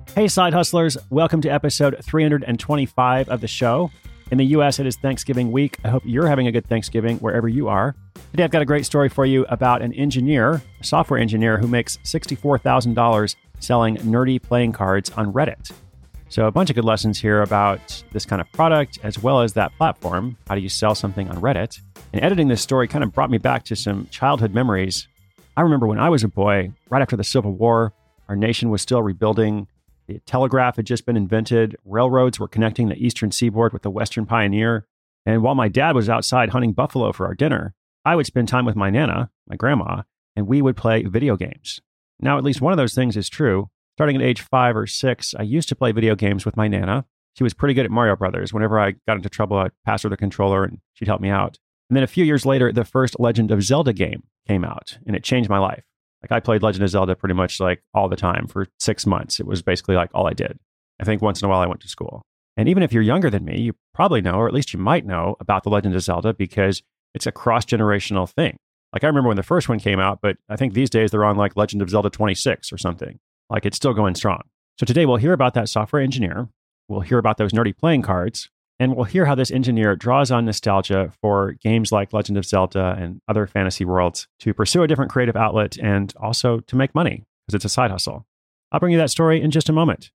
Hey, side hustlers. Welcome to episode 325 of the show. In the U.S., it is Thanksgiving week. I hope you're having a good Thanksgiving wherever you are. Today, I've got a great story for you about an engineer, a software engineer who makes $64,000 selling nerdy playing cards on Reddit. So a bunch of good lessons here about this kind of product, as well as that platform. How do you sell something on Reddit? And editing this story kind of brought me back to some childhood memories. I remember when I was a boy, right after the Civil War, our nation was still rebuilding. The telegraph had just been invented. Railroads were connecting the eastern seaboard with the western pioneer. And while my dad was outside hunting buffalo for our dinner, I would spend time with my Nana, my grandma, and we would play video games. Now, at least one of those things is true. Starting at age 5 or 6, I used to play video games with my Nana. She was pretty good at Mario Brothers. Whenever I got into trouble, I'd pass her the controller and she'd help me out. And then a few years later, the first Legend of Zelda game came out, and it changed my life. Like, I played Legend of Zelda pretty much like all the time for 6 months. It was basically like all I did. I think once in a while I went to school. And even if you're younger than me, you probably know, or at least you might know about the Legend of Zelda because it's a cross-generational thing. Like, I remember when the first one came out, but I think these days they're on like Legend of Zelda 26 or something. Like, it's still going strong. So today we'll hear about that software engineer. We'll hear about those nerdy playing cards. And we'll hear how this engineer draws on nostalgia for games like Legend of Zelda and other fantasy worlds to pursue a different creative outlet and also to make money because it's a side hustle. I'll bring you that story in just a moment.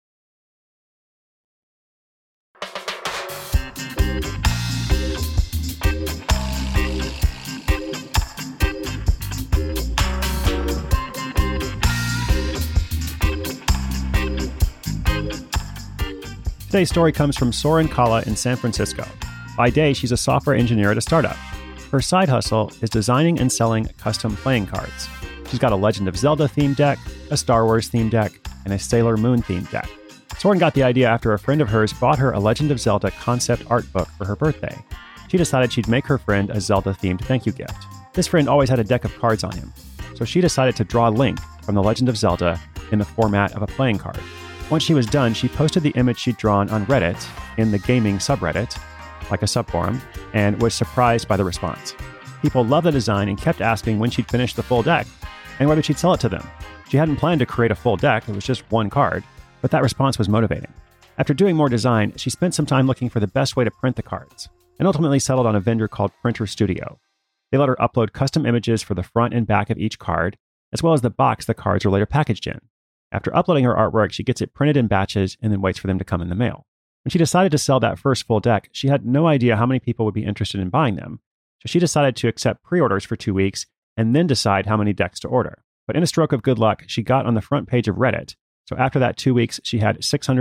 Today's story comes from Soren Kalla in San Francisco. By day, she's a software engineer at a startup. Her side hustle is designing and selling custom playing cards. She's got a Legend of Zelda themed deck, a Star Wars themed deck, and a Sailor Moon themed deck. Soren got the idea after a friend of hers bought her a Legend of Zelda concept art book for her birthday. She decided she'd make her friend a Zelda-themed thank you gift. This friend always had a deck of cards on him, so she decided to draw Link from the Legend of Zelda in the format of a playing card. Once she was done, she posted the image she'd drawn on Reddit in the gaming subreddit, like a subforum, and was surprised by the response. People loved the design and kept asking when she'd finish the full deck and whether she'd sell it to them. She hadn't planned to create a full deck, it was just one card, but that response was motivating. After doing more design, she spent some time looking for the best way to print the cards and ultimately settled on a vendor called Printer Studio. They let her upload custom images for the front and back of each card, as well as the box the cards were later packaged in. After uploading her artwork, she gets it printed in batches and then waits for them to come in the mail. When she decided to sell that first full deck, she had no idea how many people would be interested in buying them. So she decided to accept pre-orders for 2 weeks and then decide how many decks to order. But in a stroke of good luck, she got on the front page of Reddit. So after that 2 weeks, she had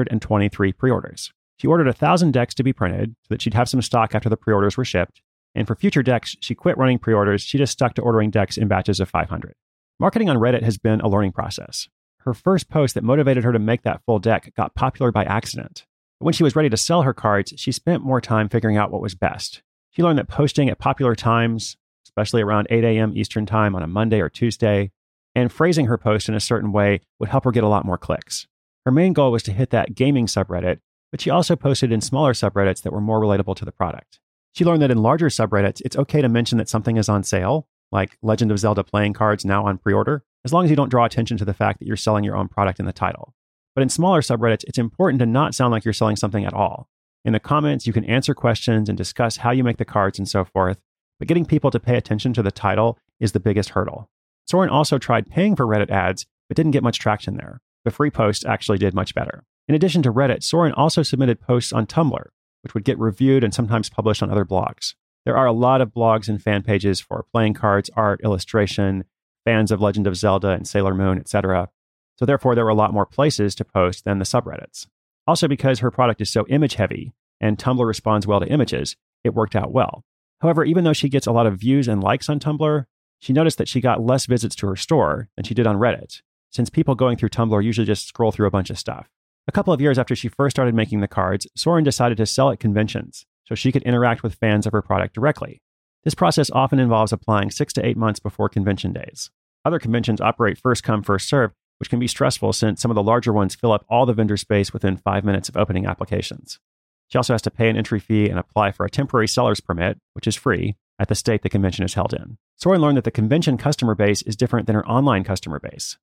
623 pre-orders. She ordered 1,000 decks to be printed so that she'd have some stock after the pre-orders were shipped. And for future decks, she quit running pre-orders. She just stuck to ordering decks in batches of 500. Marketing on Reddit has been a learning process. Her first post that motivated her to make that full deck got popular by accident. But when she was ready to sell her cards, she spent more time figuring out what was best. She learned that posting at popular times, especially around 8 a.m. Eastern Time on a Monday or Tuesday, and phrasing her post in a certain way would help her get a lot more clicks. Her main goal was to hit that gaming subreddit, but she also posted in smaller subreddits that were more relatable to the product. She learned that in larger subreddits, it's okay to mention that something is on sale, like Legend of Zelda playing cards now on pre-order, as long as you don't draw attention to the fact that you're selling your own product in the title. But in smaller subreddits, it's important to not sound like you're selling something at all. In the comments, you can answer questions and discuss how you make the cards and so forth, but getting people to pay attention to the title is the biggest hurdle. Soren also tried paying for Reddit ads, but didn't get much traction there. The free posts actually did much better. In addition to Reddit, Soren also submitted posts on Tumblr, which would get reviewed and sometimes published on other blogs. There are a lot of blogs and fan pages for playing cards, art, illustration, fans of Legend of Zelda and Sailor Moon, etc. So therefore, there were a lot more places to post than the subreddits. Also, because her product is so image heavy and Tumblr responds well to images, it worked out well. However, even though she gets a lot of views and likes on Tumblr, she noticed that she got less visits to her store than she did on Reddit, since people going through Tumblr usually just scroll through a bunch of stuff. A couple of years after she first started making the cards, Soren decided to sell at conventions so she could interact with fans of her product directly. This process often involves applying 6 to 8 months before convention days. Other conventions operate first come, first serve, which can be stressful since some of the larger ones fill up all the vendor space within 5 minutes of opening applications. She also has to pay an entry fee and apply for a temporary seller's permit, which is free, at the state the convention is held in. Soren learned that the convention customer base is different than her online customer base.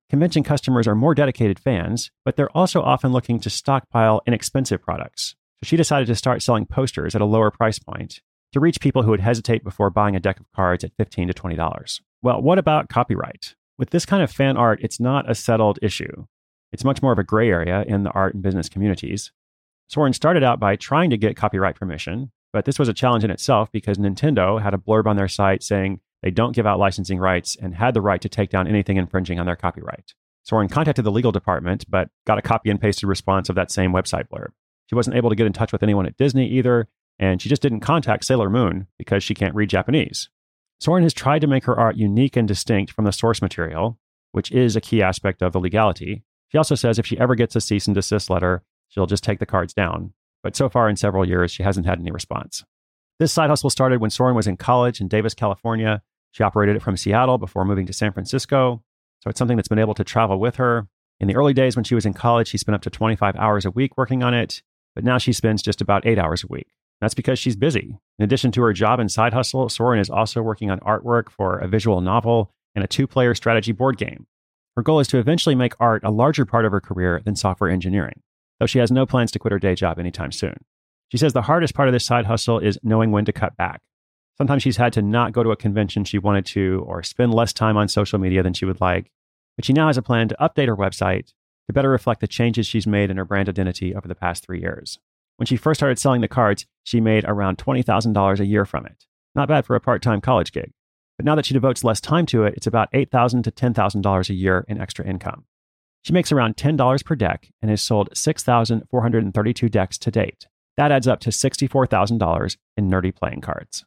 convention customers are more dedicated fans, but they're also often looking to stockpile inexpensive products. So she decided to start selling posters at a lower price point to reach people who would hesitate before buying a deck of cards at $15 to $20. Well, what about copyright? With this kind of fan art, it's not a settled issue. It's much more of a gray area in the art and business communities. Soren started out by trying to get copyright permission, but this was a challenge in itself because Nintendo had a blurb on their site saying they don't give out licensing rights and had the right to take down anything infringing on their copyright. Soren contacted the legal department, but got a copy and pasted response of that same website blurb. She wasn't able to get in touch with anyone at Disney either, and she just didn't contact Sailor Moon because she can't read Japanese. Soren has tried to make her art unique and distinct from the source material, which is a key aspect of the legality. She also says if she ever gets a cease and desist letter, she'll just take the cards down. But so far in several years, she hasn't had any response. This side hustle started when Soren was in college in Davis, California. She operated it from Seattle before moving to San Francisco. So it's something that's been able to travel with her. In the early days when she was in college, she spent up to 25 hours a week working on it. But now she spends just about 8 hours a week. That's because she's busy. In addition to her job and side hustle, Soren is also working on artwork for a visual novel and a 2-player strategy board game. Her goal is to eventually make art a larger part of her career than software engineering, though she has no plans to quit her day job anytime soon. She says the hardest part of this side hustle is knowing when to cut back. Sometimes she's had to not go to a convention she wanted to or spend less time on social media than she would like, but she now has a plan to update her website to better reflect the changes she's made in her brand identity over the past 3 years. When she first started selling the cards, she made around $20,000 a year from it. Not bad for a part-time college gig. But now that she devotes less time to it, it's about $8,000 to $10,000 a year in extra income. She makes around $10 per deck and has sold 6,432 decks to date. That adds up to $64,000 in nerdy playing cards.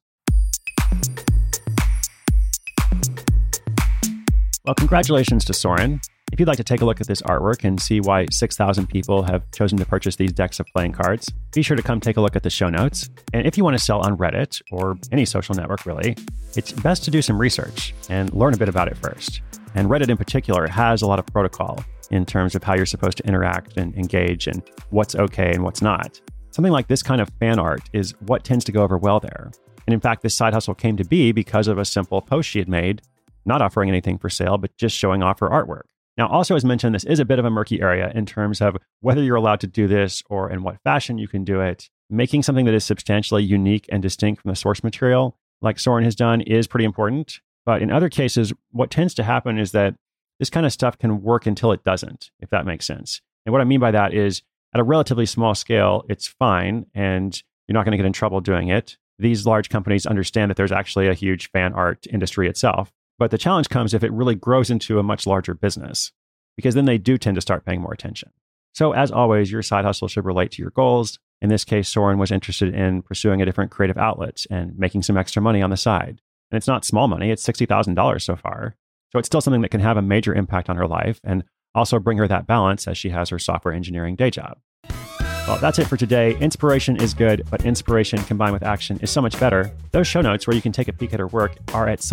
Well, congratulations to Soren. If you'd like to take a look at this artwork and see why 6,000 people have chosen to purchase these decks of playing cards, be sure to come take a look at the show notes. And if you want to sell on Reddit, or any social network really, it's best to do some research and learn a bit about it first. And Reddit in particular has a lot of protocol in terms of how you're supposed to interact and engage and what's okay and what's not. Something like this kind of fan art is what tends to go over well there. And in fact, this side hustle came to be because of a simple post she had made, not offering anything for sale, but just showing off her artwork. Now, also as mentioned, this is a bit of a murky area in terms of whether you're allowed to do this or in what fashion you can do it. Making something that is substantially unique and distinct from the source material, like Soren has done, is pretty important. But in other cases, what tends to happen is that this kind of stuff can work until it doesn't, if that makes sense. And what I mean by that is, at a relatively small scale, it's fine, and you're not going to get in trouble doing it. These large companies understand that there's actually a huge fan art industry itself. But the challenge comes if it really grows into a much larger business, because then they do tend to start paying more attention. So as always, your side hustle should relate to your goals. In this case, Soren was interested in pursuing a different creative outlet and making some extra money on the side. And it's not small money, it's $60,000 so far. So it's still something that can have a major impact on her life and also bring her that balance as she has her software engineering day job. Well, that's it for today. Inspiration is good, but inspiration combined with action is so much better. Those show notes where you can take a peek at her work are at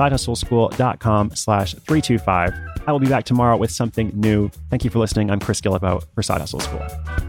sidehustleschool.com/325. I will be back tomorrow with something new. Thank you for listening. I'm Chris Guillebeau for Side Hustle School.